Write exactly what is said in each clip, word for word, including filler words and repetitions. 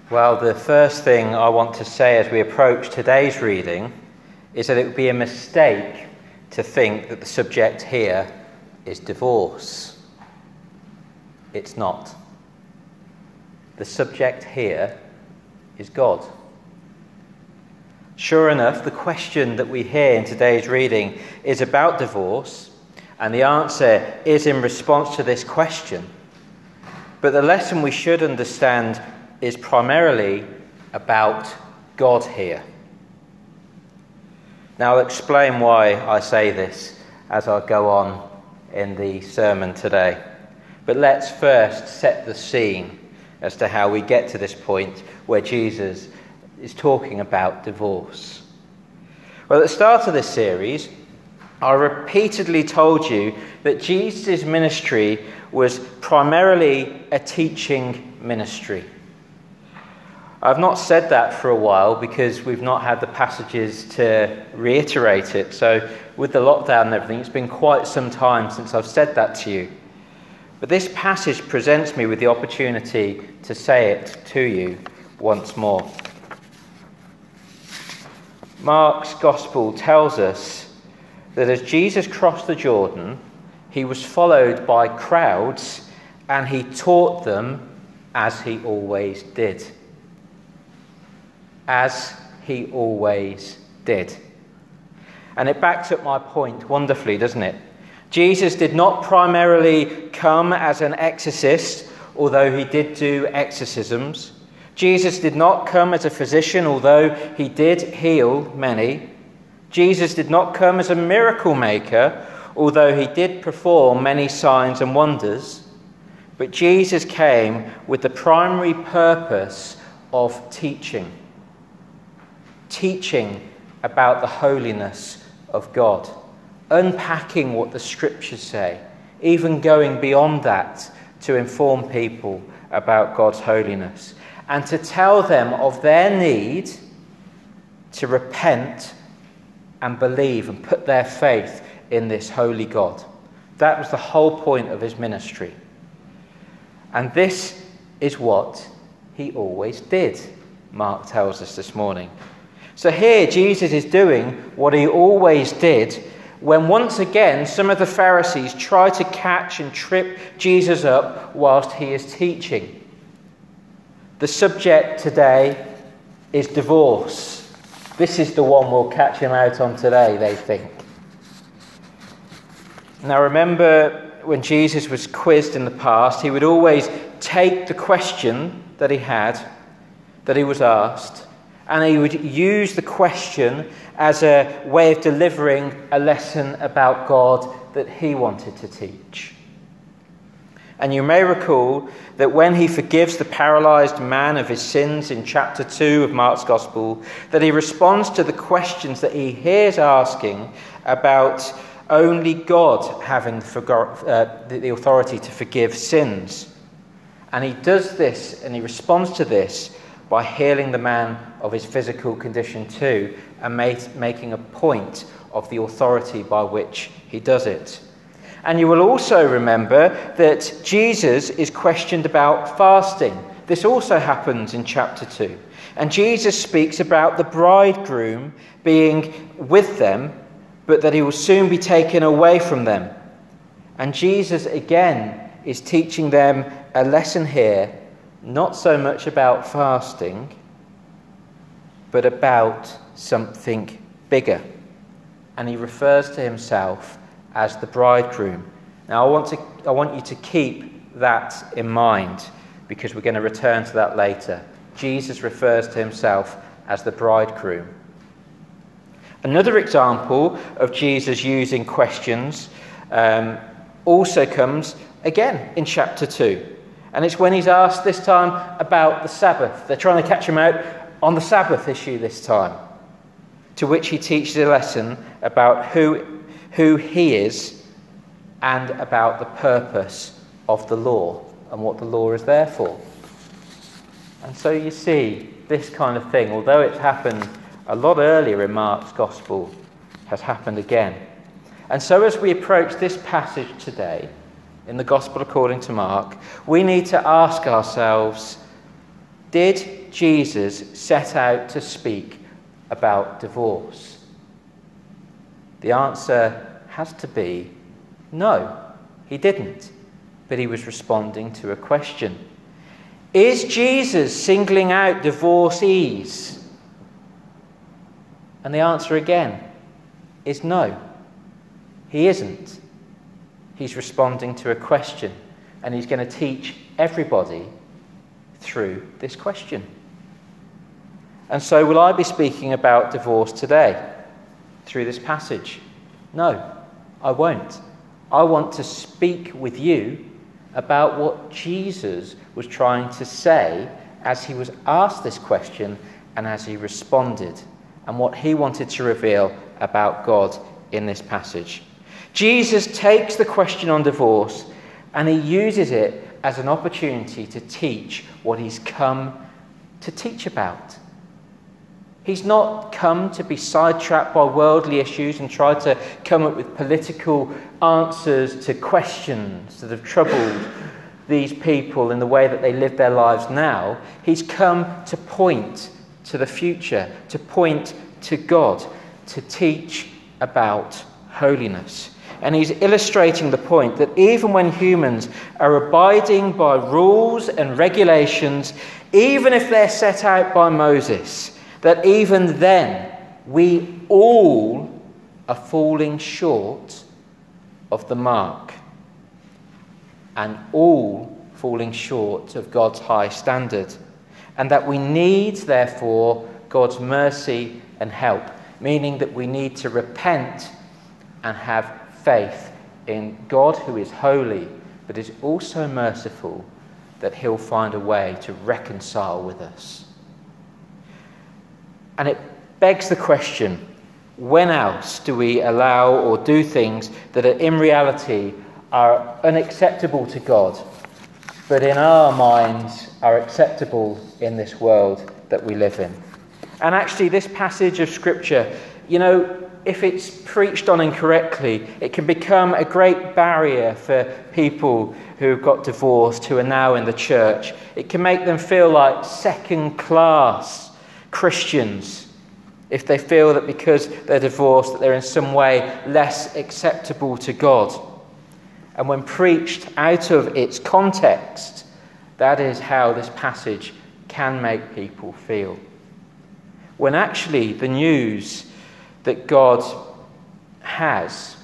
Well, the first thing I want to say as we approach today's reading is that it would be a mistake to think that the subject here is divorce. It's not. The subject here is God. Sure enough, the question that we hear in today's reading is about divorce, and the answer is in response to this question. But the lesson we should understand is primarily about God here. Now, I'll explain why I say this as I go on in the sermon today. But let's first set the scene as to how we get to this point where Jesus is talking about divorce. Well, at the start of this series, I repeatedly told you that Jesus' ministry was primarily a teaching ministry. I've not said that for a while because we've not had the passages to reiterate it. So with the lockdown and everything, it's been quite some time since I've said that to you. But this passage presents me with the opportunity to say it to you once more. Mark's Gospel tells us that as Jesus crossed the Jordan, he was followed by crowds and he taught them as he always did. As he always did. And it backs up my point wonderfully, doesn't it? Jesus did not primarily come as an exorcist, although he did do exorcisms. Jesus did not come as a physician, although he did heal many. Jesus did not come as a miracle maker, although he did perform many signs and wonders. But Jesus came with the primary purpose of teaching. Teaching about the holiness of God. Unpacking what the scriptures say. Even going beyond that to inform people about God's holiness. And to tell them of their need to repent and believe and put their faith in this holy God. That was the whole point of his ministry. And this is what he always did, Mark tells us this morning. So here Jesus is doing what he always did when once again some of the Pharisees try to catch and trip Jesus up whilst he is teaching. The subject today is divorce. This is the one we'll catch him out on today, they think. Now remember, when Jesus was quizzed in the past, he would always take the question that he had, that he was asked, and he would use the question as a way of delivering a lesson about God that he wanted to teach. And you may recall that when he forgives the paralysed man of his sins in chapter two of Mark's Gospel, that he responds to the questions that he hears asking about only God having the authority to forgive sins. And he does this, and he responds to this by healing the man of his physical condition too, and making a point of the authority by which he does it. And you will also remember that Jesus is questioned about fasting. This also happens in chapter two. And Jesus speaks about the bridegroom being with them, but that he will soon be taken away from them. And Jesus again is teaching them a lesson here, not so much about fasting, but about something bigger. And he refers to himself as the bridegroom. Now I want to I want you to keep that in mind, because we're going to return to that later. Jesus refers to himself as the bridegroom. Another example of Jesus using questions um, also comes again in chapter two. And it's when he's asked this time about the Sabbath. They're trying to catch him out on the Sabbath issue this time. To which he teaches a lesson about who, who he is and about the purpose of the law and what the law is there for. And so you see, this kind of thing, although it's happened a lot earlier in Mark's Gospel, has happened again. And so as we approach this passage today, in the Gospel according to Mark, we need to ask ourselves, did Jesus set out to speak about divorce? The answer has to be no, he didn't. But he was responding to a question. Is Jesus singling out divorcees? And the answer again is no, he isn't. He's responding to a question, and he's going to teach everybody through this question. And so will I be speaking about divorce today through this passage? No, I won't. I want to speak with you about what Jesus was trying to say as he was asked this question and as he responded, and what he wanted to reveal about God in this passage. Jesus takes the question on divorce and he uses it as an opportunity to teach what he's come to teach about. He's not come to be sidetracked by worldly issues and try to come up with political answers to questions that have troubled these people in the way that they live their lives now. He's come to point to the future, to point to God, to teach about holiness. And he's illustrating the point that even when humans are abiding by rules and regulations, even if they're set out by Moses, that even then we all are falling short of the mark, and all falling short of God's high standard, and that we need, therefore, God's mercy and help, meaning that we need to repent and have faith in God, who is holy but is also merciful, that he'll find a way to reconcile with us. And it begs the question, when else do we allow or do things that are in reality are unacceptable to God, but in our minds are acceptable in this world that we live in? And actually this passage of Scripture, you know, if it's preached on incorrectly, it can become a great barrier for people who've got divorced, who are now in the church. It can make them feel like second-class Christians if they feel that because they're divorced that they're in some way less acceptable to God. And when preached out of its context, that is how this passage can make people feel. When actually the news that God has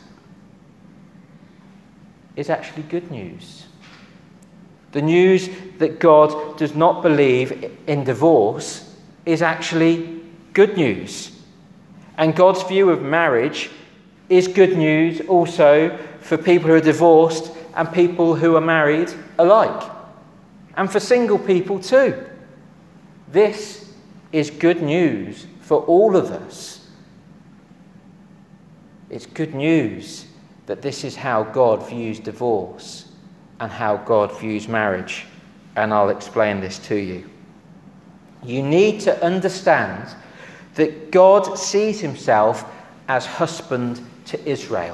is actually good news. The news that God does not believe in divorce is actually good news. And God's view of marriage is good news also for people who are divorced and people who are married alike. And for single people too. This is good news for all of us. It's good news that this is how God views divorce and how God views marriage. And I'll explain this to you. You need to understand that God sees himself as husband to Israel.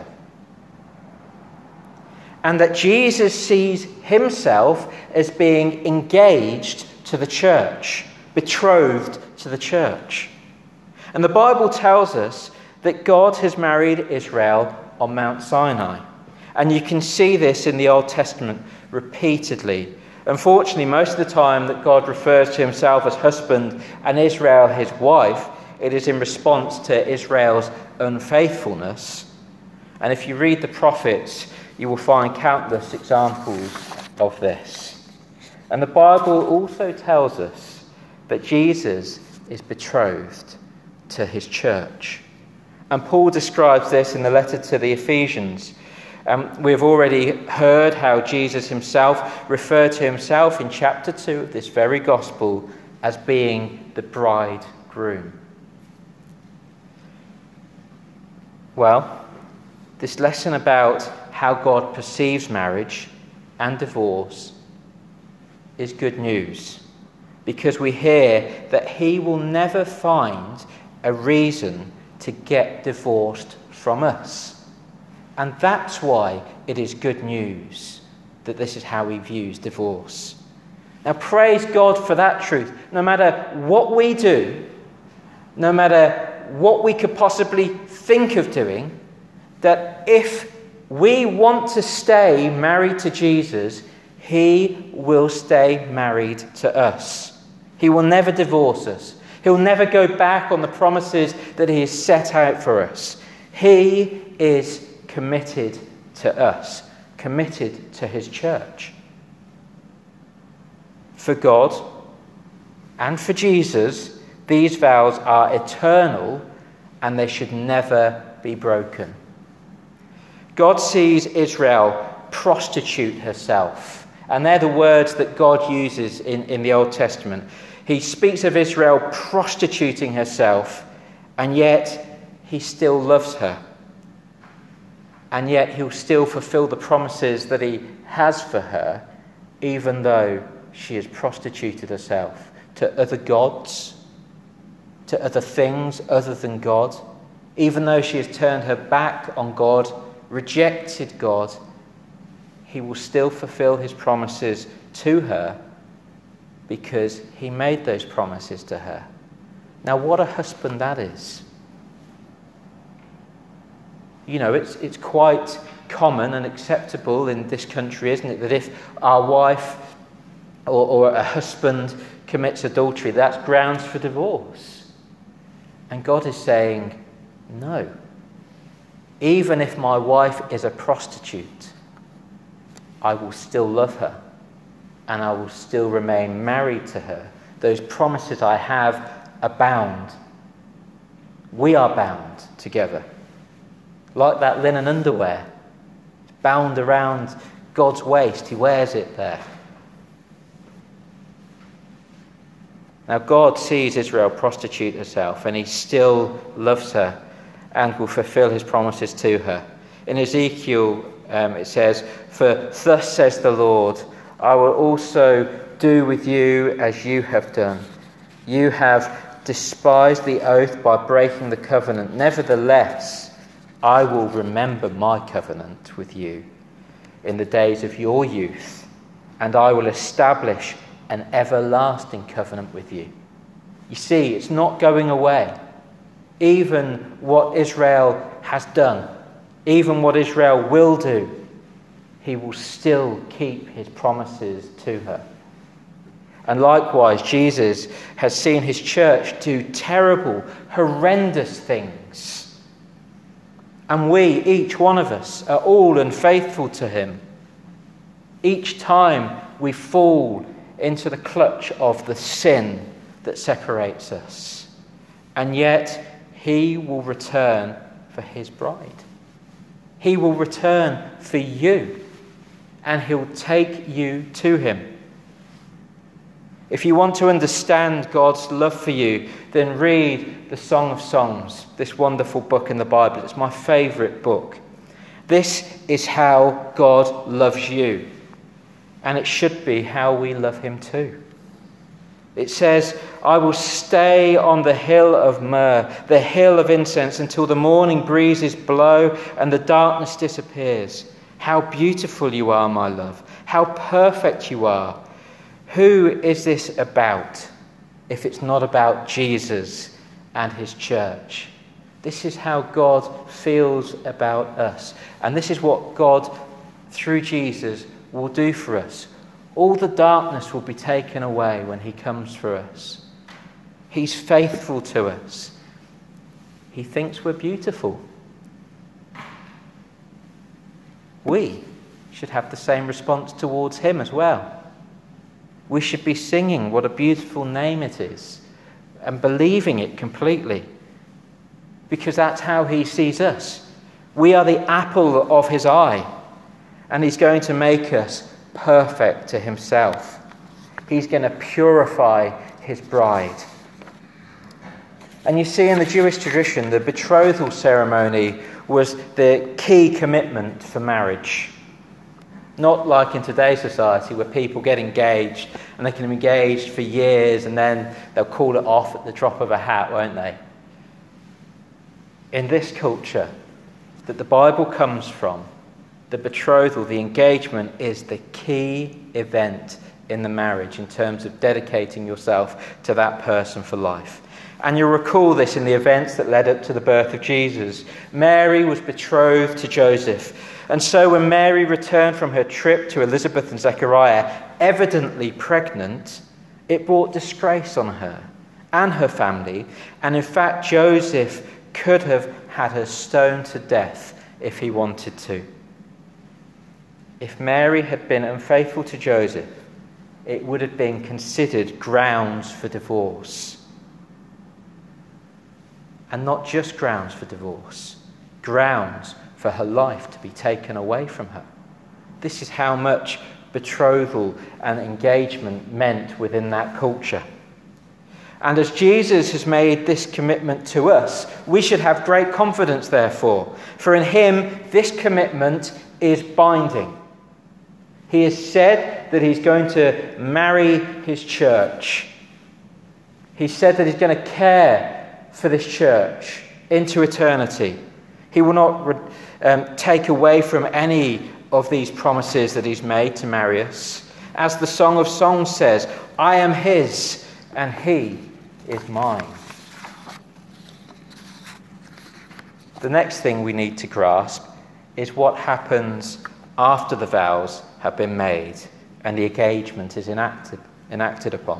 And that Jesus sees himself as being engaged to the church, betrothed to the church. And the Bible tells us that God has married Israel on Mount Sinai. And you can see this in the Old Testament repeatedly. Unfortunately, most of the time that God refers to himself as husband and Israel his wife, it is in response to Israel's unfaithfulness. And if you read the prophets, you will find countless examples of this. And the Bible also tells us that Jesus is betrothed to his church. And Paul describes this in the letter to the Ephesians. Um, we've already heard how Jesus himself referred to himself in chapter two of this very gospel as being the bridegroom. Well, this lesson about how God perceives marriage and divorce is good news, because we hear that he will never find a reason to get divorced from us. And that's why it is good news that this is how he views divorce. Now praise God for that truth. No matter what we do, no matter what we could possibly think of doing, that if we want to stay married to Jesus, he will stay married to us. He will never divorce us. He'll never go back on the promises that he has set out for us. He is committed to us, committed to his church. For God and for Jesus, these vows are eternal and they should never be broken. God sees Israel prostitute herself. And they're the words that God uses in, in the Old Testament. He speaks of Israel prostituting herself, and yet he still loves her. And yet he'll still fulfill the promises that he has for her, even though she has prostituted herself to other gods, to other things other than God. Even though she has turned her back on God, rejected God, he will still fulfill his promises to her because he made those promises to her. Now, what a husband that is. You know, it's it's quite common and acceptable in this country, isn't it, that if our wife or, or a husband commits adultery, that's grounds for divorce. And God is saying, no. Even if my wife is a prostitute, I will still love her and I will still remain married to her. Those promises I have are bound. We are bound together. Like that linen underwear, bound around God's waist. He wears it there. Now God sees Israel prostitute herself and he still loves her and will fulfill his promises to her. In Ezekiel, um, it says, "For thus says the Lord, I will also do with you as you have done. You have despised the oath by breaking the covenant. Nevertheless, I will remember my covenant with you in the days of your youth, and I will establish an everlasting covenant with you." You see, it's not going away. Even what Israel has done, even what Israel will do, he will still keep his promises to her. And likewise, Jesus has seen his church do terrible, horrendous things. And we, each one of us, are all unfaithful to him. Each time we fall into the clutch of the sin that separates us. And yet, he will return for his bride. He will return for you. And he'll take you to him. If you want to understand God's love for you, then read the Song of Songs, this wonderful book in the Bible. It's my favourite book. This is how God loves you. And it should be how we love him too. It says, "I will stay on the hill of myrrh, the hill of incense, until the morning breezes blow and the darkness disappears. How beautiful you are, my love. How perfect you are. Who is this about if it's not about Jesus and his church?" This is how God feels about us. And this is what God, through Jesus, will do for us. All the darkness will be taken away when he comes for us. He's faithful to us. He thinks we're beautiful. We should have the same response towards him as well. We should be singing what a beautiful name it is and believing it completely, because that's how he sees us. We are the apple of his eye, and he's going to make us perfect to himself. He's going to purify his bride. And you see, in the Jewish tradition, the betrothal ceremony was the key commitment for marriage. Not like in today's society where people get engaged and they can be engaged for years and then they'll call it off at the drop of a hat, won't they? In this culture that the Bible comes from, the betrothal, the engagement, is the key event in the marriage in terms of dedicating yourself to that person for life. And you'll recall this in the events that led up to the birth of Jesus. Mary was betrothed to Joseph. And so when Mary returned from her trip to Elizabeth and Zechariah, evidently pregnant, it brought disgrace on her and her family. And in fact, Joseph could have had her stoned to death if he wanted to. If Mary had been unfaithful to Joseph, it would have been considered grounds for divorce. And not just grounds for divorce, grounds for her life to be taken away from her. This is how much betrothal and engagement meant within that culture. And as Jesus has made this commitment to us, we should have great confidence, therefore. For in him, this commitment is binding. He has said that he's going to marry his church. He said that he's going to care for this church into eternity. He will not um, take away from any of these promises that he's made to marry us. As the Song of Songs says, I am his and he is mine. The next thing we need to grasp is what happens after the vows have been made and the engagement is enacted, enacted upon.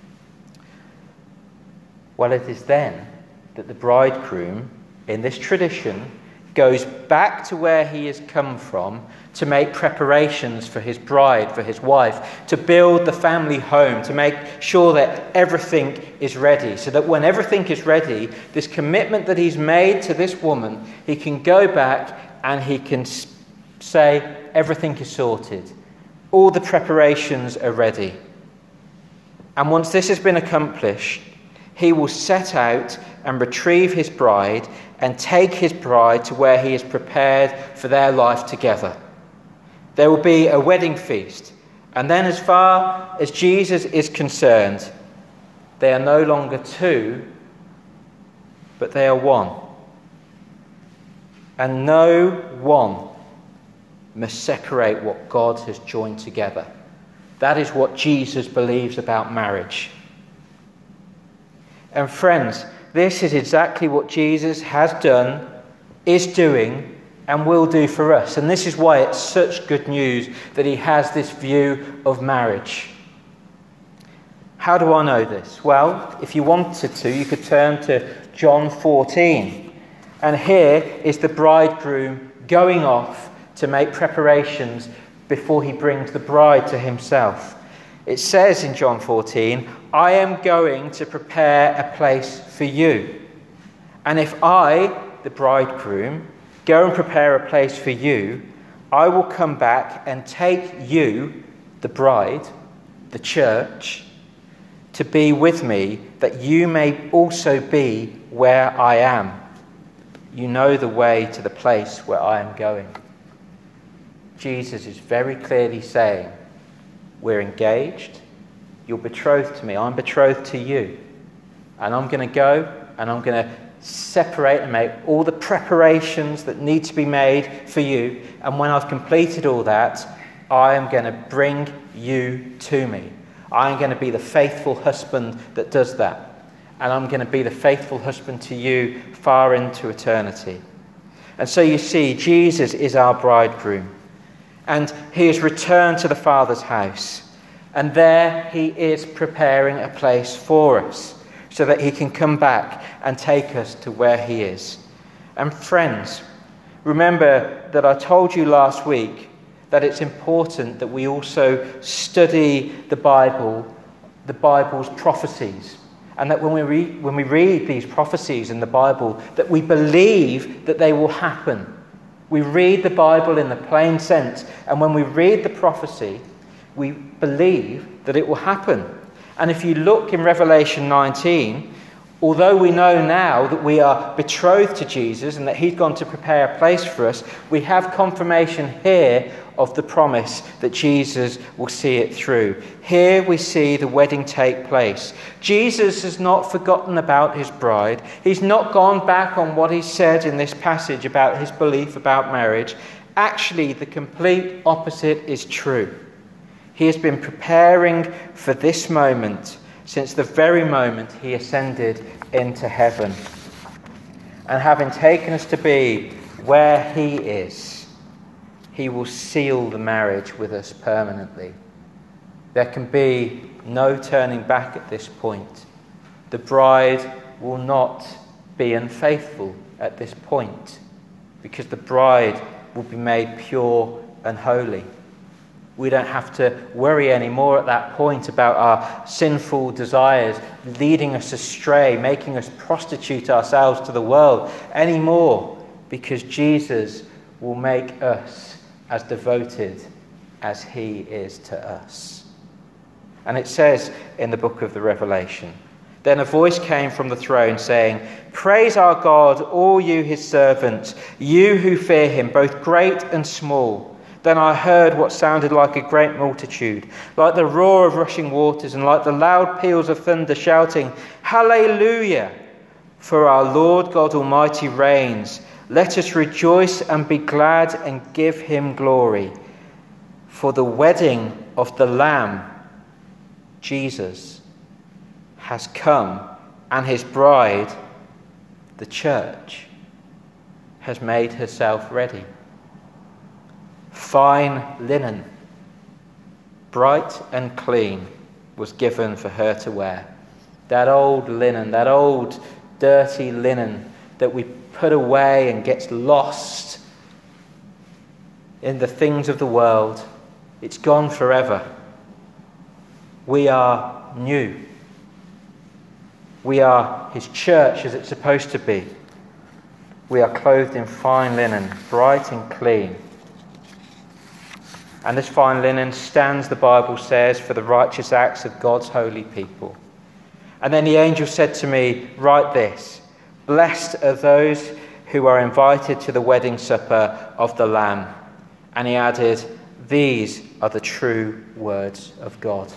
Well, it is then that the bridegroom, in this tradition, goes back to where he has come from to make preparations for his bride, for his wife, to build the family home, to make sure that everything is ready, so that when everything is ready, this commitment that he's made to this woman, he can go back and he can say, everything is sorted. All the preparations are ready. And once this has been accomplished, he will set out and retrieve his bride and take his bride to where he is prepared for their life together. There will be a wedding feast. And then, as far as Jesus is concerned, they are no longer two, but they are one. And no one must separate what God has joined together. That is what Jesus believes about marriage. And friends, this is exactly what Jesus has done, is doing, and will do for us. And this is why it's such good news that he has this view of marriage. How do I know this? Well, if you wanted to, you could turn to John fourteen. And here is the bridegroom going off to make preparations before he brings the bride to himself. It says in John fourteen, I am going to prepare a place for you. And if I, the bridegroom, go and prepare a place for you, I will come back and take you, the bride, the church, to be with me, that you may also be where I am. You know the way to the place where I am going. Jesus is very clearly saying, we're engaged, you're betrothed to me, I'm betrothed to you. And I'm going to go and I'm going to separate and make all the preparations that need to be made for you. And when I've completed all that, I am going to bring you to me. I am going to be the faithful husband that does that. And I'm going to be the faithful husband to you far into eternity. And so you see, Jesus is our bridegroom. And he has returned to the Father's house. And there he is preparing a place for us, so that he can come back and take us to where he is. And friends, remember that I told you last week that it's important that we also study the Bible, the Bible's prophecies. And that when we read, when we read these prophecies in the Bible, that we believe that they will happen. We read the Bible in the plain sense. And when we read the prophecy, we believe that it will happen. And if you look in Revelation nineteen, although we know now that we are betrothed to Jesus and that he's gone to prepare a place for us, we have confirmation here of the promise that Jesus will see it through. Here we see the wedding take place. Jesus has not forgotten about his bride. He's not gone back on what he said in this passage about his belief about marriage. Actually, the complete opposite is true. He has been preparing for this moment since the very moment he ascended into heaven. And having taken us to be where he is, he will seal the marriage with us permanently. There can be no turning back at this point. The bride will not be unfaithful at this point, because the bride will be made pure and holy. We don't have to worry anymore at that point about our sinful desires leading us astray, making us prostitute ourselves to the world anymore, because Jesus will make us as devoted as he is to us. And it says in the book of the Revelation, "Then a voice came from the throne saying, 'Praise our God, all you his servants, you who fear him, both great and small.' Then I heard what sounded like a great multitude, like the roar of rushing waters and like the loud peals of thunder, shouting, 'Hallelujah! For our Lord God Almighty reigns. Let us rejoice and be glad and give him glory. For the wedding of the Lamb, Jesus, has come, and his bride, the church, has made herself ready.' Fine linen, bright and clean, was given for her to wear. That old linen, that old dirty linen that we put away and gets lost in the things of the world, it's gone forever. We are new. We are his church as it's supposed to be. We are clothed in fine linen, bright and clean. And this fine linen stands, the Bible says, for the righteous acts of God's holy people. And then the angel said to me, 'Write this: Blessed are those who are invited to the wedding supper of the Lamb.' And he added, 'These are the true words of God.'"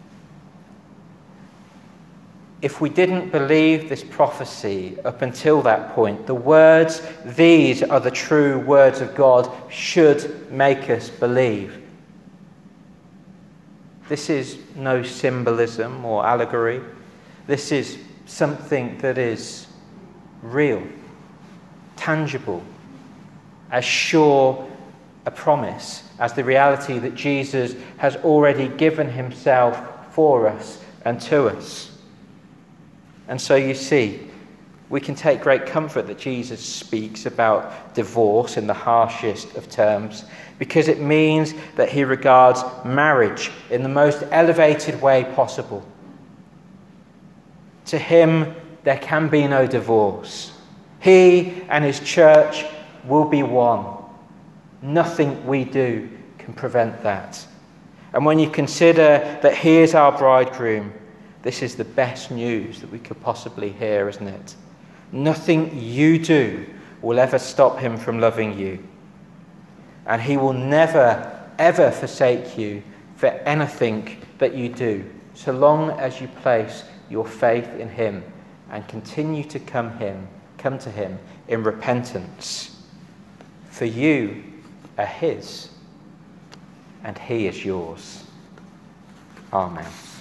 If we didn't believe this prophecy up until that point, the words, "These are the true words of God," should make us believe. This is no symbolism or allegory. This is something that is real, tangible, as sure a promise as the reality that Jesus has already given himself for us and to us. And so you see, we can take great comfort that Jesus speaks about divorce in the harshest of terms, because it means that he regards marriage in the most elevated way possible. To him, there can be no divorce. He and his church will be one. Nothing we do can prevent that. And when you consider that he is our bridegroom, this is the best news that we could possibly hear, isn't it? Nothing you do will ever stop him from loving you. And he will never, ever forsake you for anything that you do, so long as you place your faith in him and continue to come him, come to him in repentance. For you are his, and he is yours. Amen.